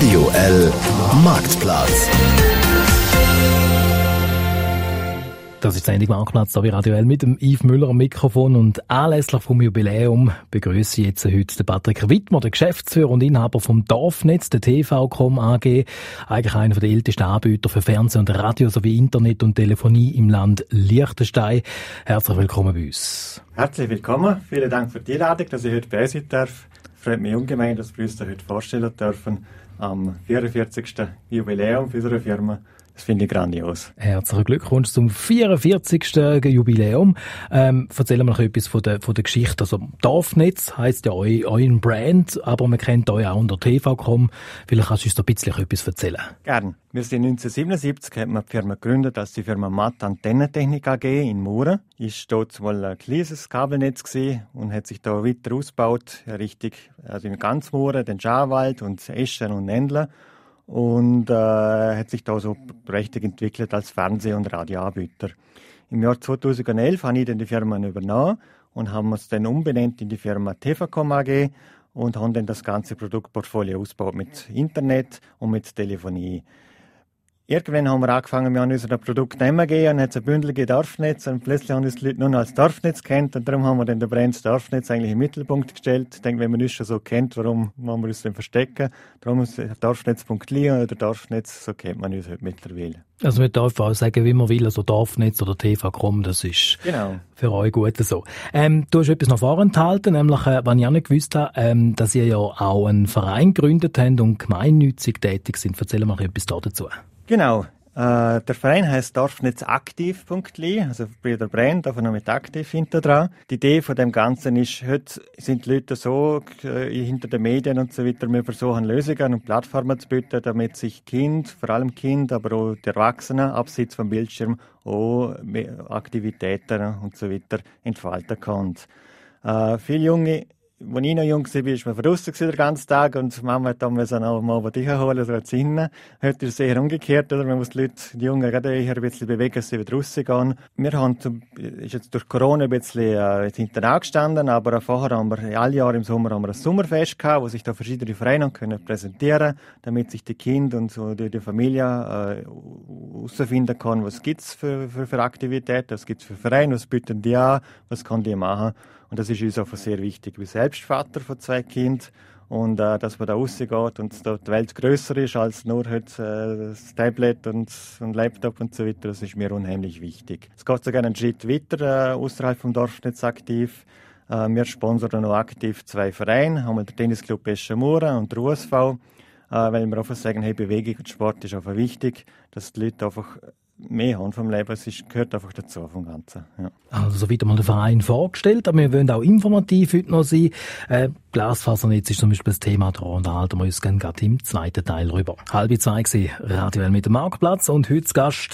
Radio L Marktplatz. Das ist die Sendung Marktplatz hier bei Radio L mit dem Yves Müller am Mikrofon. Und anlässlich vom Jubiläum begrüße ich jetzt heute den Patrick Wittmer, den Geschäftsführer und Inhaber vom Dorfnetz, der TV-Com AG. Eigentlich einer der ältesten Anbieter für Fernsehen und Radio sowie Internet und Telefonie im Land Liechtenstein. Herzlich willkommen bei uns. Herzlich willkommen. Vielen Dank für die Einladung, dass ich heute bei euch sein darf. Freut mich ungemein, dass wir uns da heute vorstellen dürfen am 44. Jubiläum für unsere Firma. Das finde ich grandios. Herzlichen Glückwunsch zum 44. Jubiläum. Erzählen wir noch etwas von der Geschichte. Also, Dorfnetz heisst ja euer Brand, aber man kennt euch auch unter TV-Com. Vielleicht kannst du uns da ein bisschen etwas erzählen. Gern. Wir sind 1977, hat man die Firma gegründet als die Firma Matt Antennentechnik AG in Mauren. Ist dort mal ein kleines Kabelnetz gewesen und hat sich da weiter ausgebaut, richtig, also in ganz Mauren, den Schawald und Eschen und Nendla. Und hat sich da so prächtig entwickelt als Fernseh- und Radioanbieter. Im Jahr 2011 habe ich dann die Firma übernommen und haben uns dann umbenannt in die Firma TV-Com AG und haben dann das ganze Produktportfolio ausgebaut mit Internet und mit Telefonie. Irgendwann haben wir angefangen, wir haben unser Produkt nicht mehr gegeben, und hat ein bündelige Dorfnetz und plötzlich haben uns die Leute nur noch als Dorfnetz kennt und darum haben wir dann den Brand Dorfnetz eigentlich im Mittelpunkt gestellt. Ich denke, wenn man uns schon so kennt, warum wollen wir uns denn verstecken? Darum ist Dorfnetz.li oder Dorfnetz, so kennt man uns heute mittlerweile. Also man darf auch sagen, wie man will, also Dorfnetz oder TV-Com, das ist genau für euch gut so. Du hast etwas noch vorenthalten, nämlich, was ich auch nicht gewusst habe, dass ihr ja auch einen Verein gegründet habt und gemeinnützig tätig sind. Erzähl mal etwas dazu. Genau. Der Verein heisst dorfnetzaktiv.li, also bei der Brand, aber noch mit aktiv hinter dran. Die Idee von dem Ganzen ist, heute sind die Leute so hinter den Medien und so weiter, wir versuchen Lösungen und Plattformen zu bieten, damit sich vor allem Kind, aber auch die Erwachsenen, abseits vom Bildschirm, auch Aktivitäten und so weiter entfalten können. Viele Junge, als ich noch jung war, war man draussen den ganzen Tag und Mama hat dann noch mal was holen, so hinten. Heute ist es eher umgekehrt, oder? Man muss die Jungen gerade eher ein bisschen bewegen, dass sie wieder draussen gehen. Wir haben, ist jetzt durch Corona ein bisschen hinten angestanden, aber vorher haben wir alle Jahre im Sommer ein Sommerfest gehabt, wo sich da verschiedene Vereine können präsentieren, damit sich die Kinder und so die Familie herausfinden können, was gibt's für Aktivitäten, was gibt's für Vereine, was bieten die an, was kann die machen. Und das ist uns auch sehr wichtig. Ich bin selbst Vater von 2 Kindern und dass man da rausgeht und da die Welt grösser ist als nur heute das Tablet und Laptop und so weiter, das ist mir unheimlich wichtig. Es geht sogar einen Schritt weiter außerhalb vom Dorfnetz aktiv. Wir sponsern noch aktiv 2 Vereine, haben wir den Tennisclub Eschen Mauren und der USV, weil wir einfach sagen, hey, Bewegung und Sport ist einfach wichtig, dass die Leute einfach mehr haben vom Leben, es gehört einfach dazu vom Ganzen. Ja. Also so wird mal der Verein vorgestellt, aber wir wollen auch informativ heute noch sein. Glasfasernetz ist zum Beispiel das Thema da und da halten wir uns gerade im zweiten Teil rüber. 1:30 war Radio L mit dem Marktplatz und heute zu Gast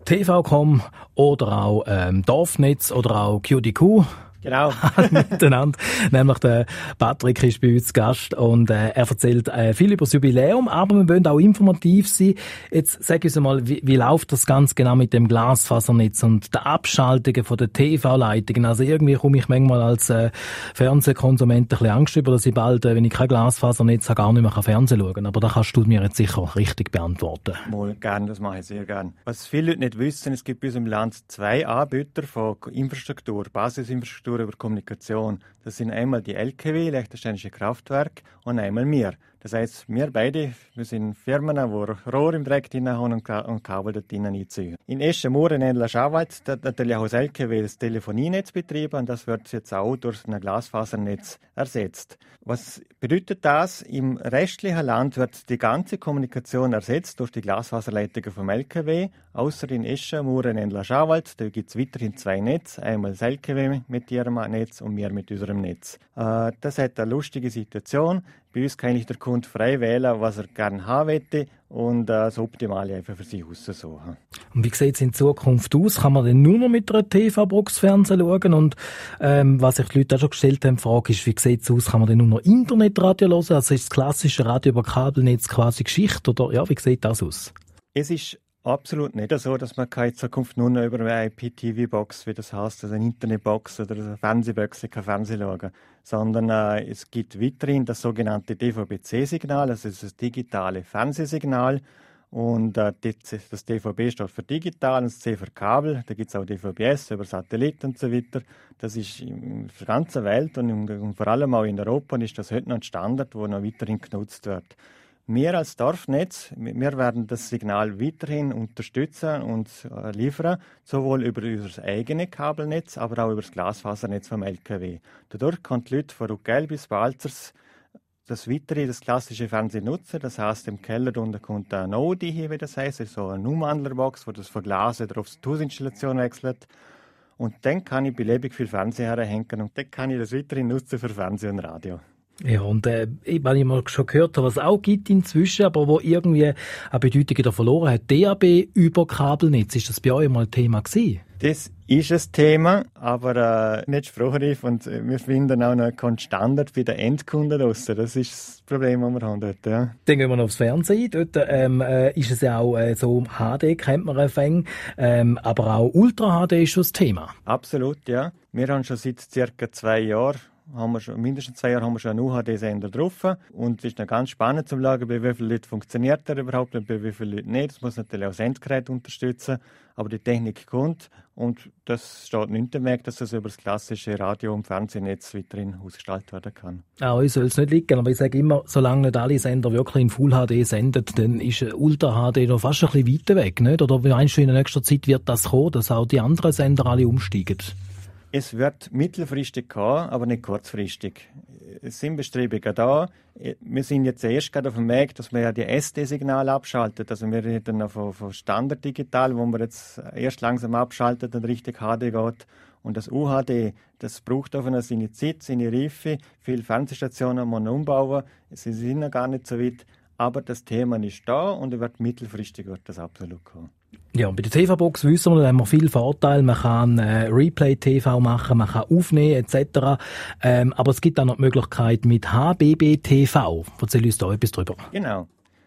TV-Com oder auch Dorfnetz oder auch QDQ. Genau. Miteinander. Nämlich der Patrick ist bei uns zu Gast und er erzählt viel über das Jubiläum, aber wir wollen auch informativ sein. Jetzt sag uns mal, wie läuft das ganz genau mit dem Glasfasernetz und der Abschaltungen von den TV-Leitungen? Also irgendwie komme ich manchmal als Fernsehkonsument ein bisschen Angst über, dass ich bald, wenn ich kein Glasfasernetz habe, gar nicht mehr Fernsehen schauen kann. Aber da kannst du mir jetzt sicher richtig beantworten. Mal gerne, das mache ich sehr gerne. Was viele Leute nicht wissen, es gibt bei uns im Land 2 Anbieter von Infrastruktur, Basisinfrastruktur über Kommunikation. Das sind einmal die LKW, Liechtensteinische Kraftwerke, und einmal wir. Das heisst, wir beide, wir sind Firmen, die Rohr im Dreck drin haben und Kabel dort drinnen einziehen. In Eschen, Mauren, Nendla, Schawald, da natürlich auch das LKW das Telefonienetz betrieben und das wird jetzt auch durch ein Glasfasernetz ersetzt. Was bedeutet das? Im restlichen Land wird die ganze Kommunikation ersetzt durch die Glasfaserleitungen vom LKW, außer in Eschen, Mauren, Nendla, Schawald. Da gibt es weiterhin 2 Netze, einmal das LKW mit ihrem Netz und wir mit unserem Netz. Das hat eine lustige Situation. Bei uns kann der Kunde frei wählen, was er gerne haben möchte und das Optimale einfach für sich aussuchen. Und wie sieht es in Zukunft aus? Kann man denn nur noch mit einer TV-Box Fernsehen schauen? Und was sich die Leute auch schon gestellt haben, die Frage ist, wie sieht es aus? Kann man denn nur noch Internetradio hören? Also ist das klassische Radio über Kabelnetz quasi Geschichte? Oder ja, wie sieht das aus? Es ist Absolut nicht so, dass man in Zukunft nur noch über eine IPTV-Box, wie das heißt, also eine Internetbox oder eine Fernsehbox, kann Fernsehen schauen. Sondern es gibt weiterhin das sogenannte DVB-C-Signal, also das digitale Fernsehsignal. Und das DVB steht für digital, das C für Kabel. Da gibt es auch DVB-S über Satellit und so weiter. Das ist in der ganzen Welt und vor allem auch in Europa ist das heute noch ein Standard, der noch weiterhin genutzt wird. Wir als Dorfnetz, wir werden das Signal weiterhin unterstützen und liefern, sowohl über unser eigenes Kabelnetz, aber auch über das Glasfasernetz vom LKW. Dadurch können die Leute von Ruckell bis Balzers das klassische Fernsehen nutzen. Das heisst, im Keller unten kommt eine Node hier, wie das heisst, so eine Umwandlerbox, wo das von Glas oder auf die Hausinstallation wechselt. Und dann kann ich beliebig viel Fernseher herhängen und dann kann ich das weiterhin nutzen für Fernsehen und Radio. Ja, und weil ich mal schon gehört habe, was es auch gibt inzwischen, aber wo irgendwie eine Bedeutung wieder verloren hat, DAB über Kabelnetz. Ist das bei euch mal ein Thema gewesen? Das ist ein Thema, aber nicht spruchreif und wir finden auch noch keinen Standard bei den Endkunden draussen. Das ist das Problem, das wir haben dort. Ja. Dann gehen wir noch aufs Fernsehen. Dort ist es ja auch so HD, kennt man ein Fäng, aber auch Ultra HD ist schon das Thema. Absolut, ja. Wir haben schon seit ca. 2 Jahren mindestens 2 Jahre haben wir schon einen UHD-Sender drauf. Und es ist noch ganz spannend zu schauen, bei wie vielen Leuten funktioniert er überhaupt und bei wie vielen Leuten nicht. Das muss natürlich auch das Endgerät unterstützen. Aber die Technik kommt und das steht nicht im Weg, dass das über das klassische Radio- und Fernsehnetz weiterhin ausgestaltet werden kann. Auch uns soll es nicht liegen, aber ich sage immer, solange nicht alle Sender wirklich in Full HD senden, dann ist Ultra HD noch fast ein bisschen weiter weg. Nicht? Oder meinst du, in der nächsten Zeit wird das kommen, dass auch die anderen Sender alle umsteigen? Es wird mittelfristig kommen, aber nicht kurzfristig. Es sind Bestrebungen da. Wir sind jetzt erst gerade auf dem Weg, dass wir ja die SD-Signale abschalten. Also wir reden noch von Standard digital, wo wir jetzt erst langsam abschalten und richtig HD geht. Und das UHD, das braucht einfach seine Zeit, seine Reife. Viele Fernsehstationen muss man umbauen. Sie sind noch gar nicht so weit. Aber das Thema ist da und mittelfristig wird das absolut kommen. Ja, und bei der TV-Box wissen wir, da haben wir viele Vorteile. Man kann Replay-TV machen, man kann aufnehmen etc. Aber es gibt auch noch die Möglichkeit mit HBB-TV. Erzähl uns da etwas drüber. Genau.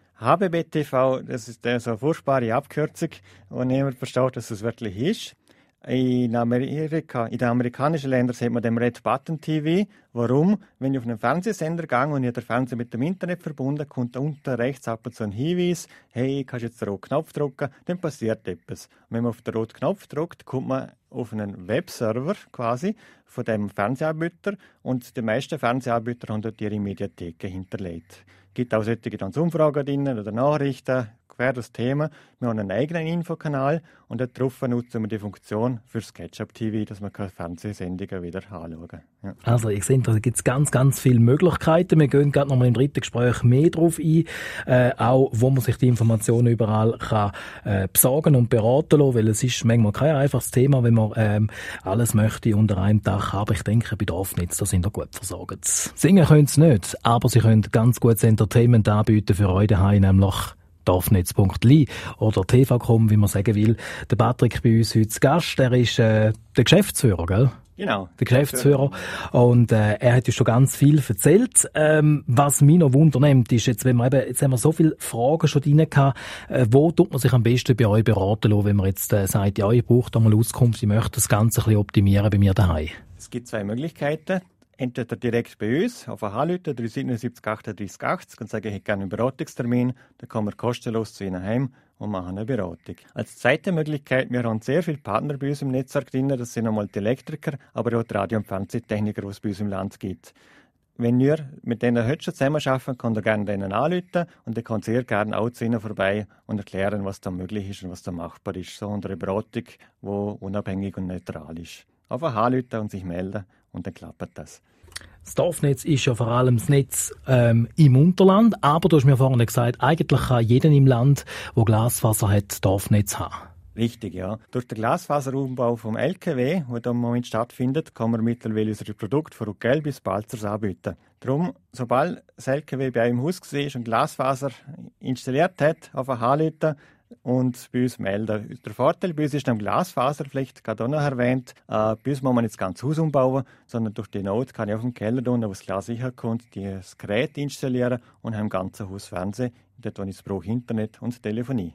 HBB-TV, das ist so eine furchtbare Abkürzung, wo niemand versteht, dass es wirklich ist. In den amerikanischen Ländern sieht man den Red Button TV. Warum? Wenn ich auf einen Fernsehsender gehe und ich den Fernseher mit dem Internet verbunden, kommt unten rechts ab und zu ein Hinweis, hey, kannst jetzt den roten Knopf drücken, dann passiert etwas. Und wenn man auf den roten Knopf drückt, kommt man auf einen Webserver quasi von dem Fernsehanbieter und die meisten Fernsehanbieter haben dort ihre Mediatheken hinterlegt. Es gibt auch solche Umfragen drin oder Nachrichten, quer das Thema. Wir haben einen eigenen Infokanal und dort drauf nutzen wir die Funktion für Sketchup-TV, dass man Fernsehsendungen wieder anschauen kann. Ja. Also ich sehe, da gibt es ganz, ganz viele Möglichkeiten. Wir gehen gerade noch mal im dritten Gespräch mehr drauf ein, auch wo man sich die Informationen überall kann besorgen und beraten lassen, weil es ist manchmal kein einfaches Thema, wenn man alles möchte unter einem Dach. Aber ich denke, bei Dorfnetz, da sind wir gut versorgt. Singen können sie nicht, aber sie können ganz gutes Entertainment anbieten für euch daheim, nämlich dorfnetz.li oder TV.com, wie man sagen will. Der Patrick bei uns heute zu Gast, er ist der Geschäftsführer, gell? Genau. Der Geschäftsführer. Und er hat uns schon ganz viel erzählt. Was mich noch wundernimmt, ist jetzt, jetzt haben wir so viele Fragen schon drin gehabt, wo tut man sich am besten bei euch beraten lassen, wenn man jetzt sagt, ja, ich brauche da mal Auskunft, ich möchte das Ganze ein bisschen optimieren bei mir daheim? Es gibt 2 Möglichkeiten. Entweder direkt bei uns auf Anrufen 377 38 80 und sagen, ich hätte gerne einen Beratungstermin. Dann kommen wir kostenlos zu Ihnen heim und machen eine Beratung. Als zweite Möglichkeit, wir haben sehr viele Partner bei uns im Netzwerk drin. Das sind einmal die Elektriker, aber auch die Radio- und Fernsehtechniker, die es bei uns im Land gibt. Wenn ihr mit denen heute schon zusammenarbeiten, könnt ihr gerne denen anrufen und ihr könnt sehr gerne auch zu ihnen vorbei und erklären, was da möglich ist und was da machbar ist. So eine Beratung, die unabhängig und neutral ist. Einfach anrufen und sich melden und dann klappt das. Das Dorfnetz ist ja vor allem das Netz im Unterland, aber du hast mir vorhin gesagt, eigentlich kann jeder im Land, der Glasfaser hat, Dorfnetz haben. Richtig, ja. Durch den Glasfaseraufbau vom LKW, der da im Moment stattfindet, kann man mittlerweile unsere Produkte von Ruckell bis Balzers anbieten. Darum, sobald das LKW bei einem Haus war und Glasfaser installiert hat, auf ein anrufen und bei uns melden. Der Vorteil bei uns ist am Glasfaser, vielleicht gerade auch noch erwähnt, bei uns muss man nicht das ganze Haus umbauen, sondern durch die Not kann ich auf dem Keller unten, wo das Glas sicher kommt, das Gerät installieren und habe im ganzen Haus Fernsehen, dort wo ich es brauche, Internet und Telefonie.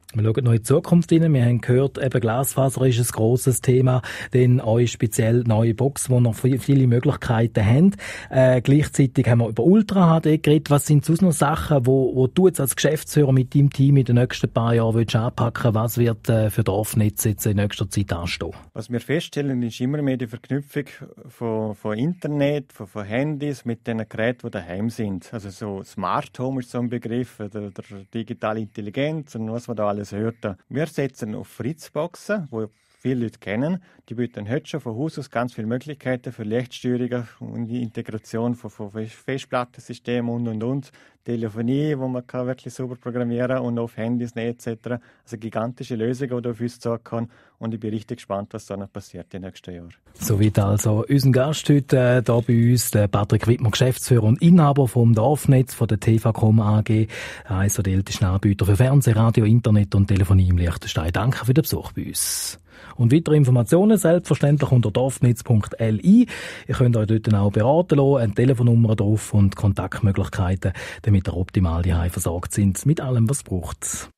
Wir schauen noch in die Zukunft rein. Wir haben gehört, eben Glasfaser ist ein grosses Thema, denn euch speziell neue Box, die noch viele Möglichkeiten haben. Gleichzeitig haben wir über Ultra HD geredet. Was sind sonst noch Sachen, wo du jetzt als Geschäftsführer mit deinem Team in den nächsten paar Jahren willst anpacken? Was wird für Dorfnetz jetzt in nächster Zeit anstehen? Was wir feststellen, ist immer mehr die Verknüpfung von Internet, von Handys mit den Geräten, die daheim sind. Also so Smart Home ist so ein Begriff, oder digitale Intelligenz und was man da alles hört. Wir setzen auf Fritzboxen, wo viele Leute kennen. Die bieten heute schon von Haus aus ganz viele Möglichkeiten für Lichtsteuerung und die Integration von Festplattensystemen und. Telefonie, wo man kann wirklich sauber programmieren kann und auf Handys etc. Also gigantische Lösungen, die da auf uns zukommen. Und ich bin richtig gespannt, was da noch passiert in den nächsten Jahren. Soweit also unser Gast heute hier bei uns, der Patrick Wittmer, Geschäftsführer und Inhaber vom Dorfnetz von der TVCom AG, eines der ältesten Anbieter für Fernseh, Radio, Internet und Telefonie im Liechtenstein. Danke für den Besuch bei uns. Und weitere Informationen selbstverständlich unter dorfnetz.li. Ihr könnt euch dort auch beraten lassen, eine Telefonnummer drauf und Kontaktmöglichkeiten, damit ihr optimal daheim versorgt sind mit allem, was es braucht.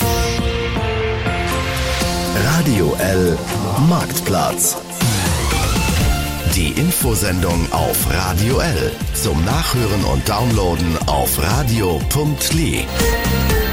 Radio L Marktplatz. Die Infosendung auf Radio L. Zum Nachhören und Downloaden auf radio.li.